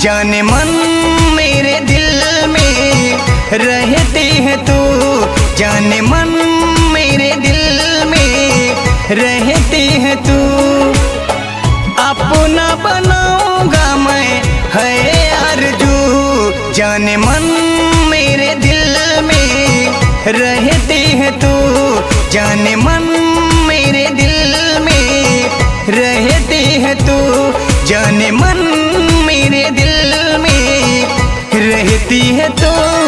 जाने मन मेरे दिल में रहती है तू, जाने मन मेरे दिल में रहती है तू। अपना बनाऊंगा मैं है आरज़ू, जाने मन मेरे दिल में रहती है तू, जाने मन मेरे दिल में रहती है तू, जाने मन मेरे दिल में रहती है तू।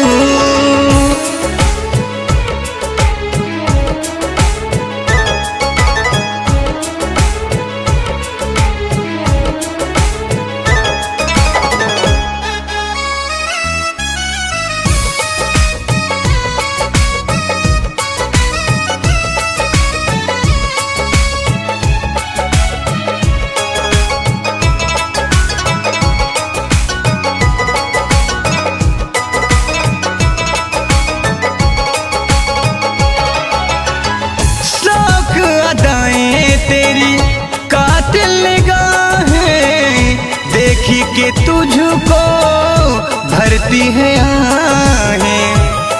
तेरी कातिल निगाहें देखी के तुझको भरती है आहें।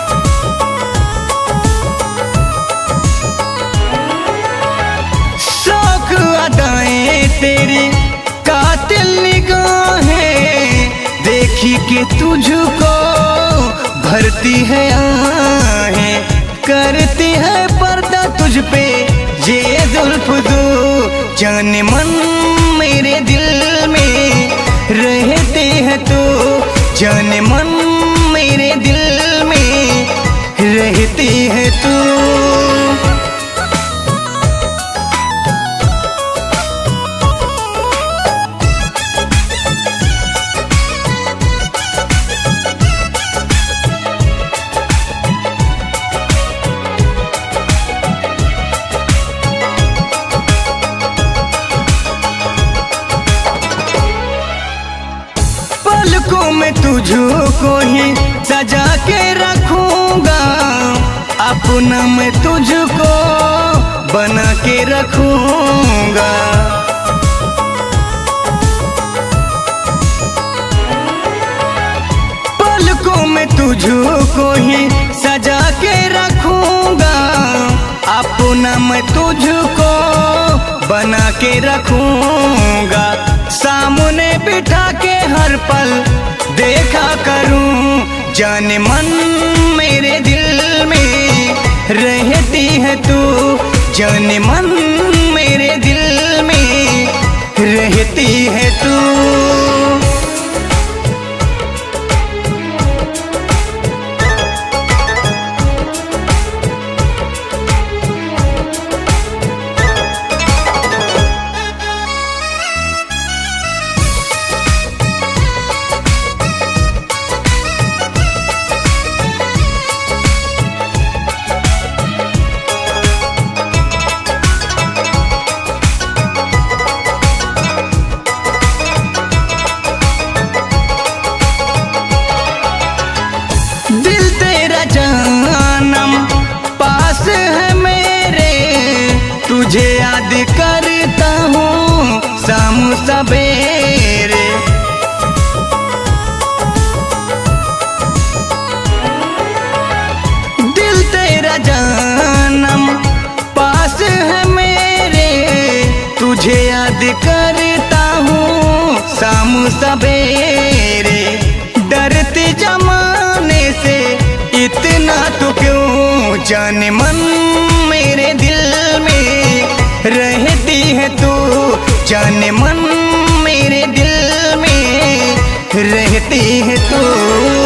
शौक अदाएं तेरी कातिल निगाहें देखी के तुझको भरती है आहें। करती है पर्दा तुझ पे ये जुल्फ दो, जाने मन मेरे दिल में रहते है तू, जाने मन मेरे दिल में रहती है तू। पलकों में तुझको ही सजा के रखूंगा, अपना मैं तुझको बना के रखूंगा। पलकों में तुझको ही सजा के रखूंगा, अपना मैं तुझको बना के रखूंगा। सामने बिठा के हर पल देखा करूं, जाने मन मेरे दिल में रहती है तू, जाने मन मेरे दिल में रहती है तू। जानम पास है मेरे, तुझे याद करता हूँ शाम सवेरे। दिल तेरा जानम पास है मेरे, तुझे याद करता हूँ शाम सवेरे। डरते जमाने से इतना तो क्यों, जाने मन मेरे दिल में रहती है तू, जाने मन मेरे दिल में रहती है तू।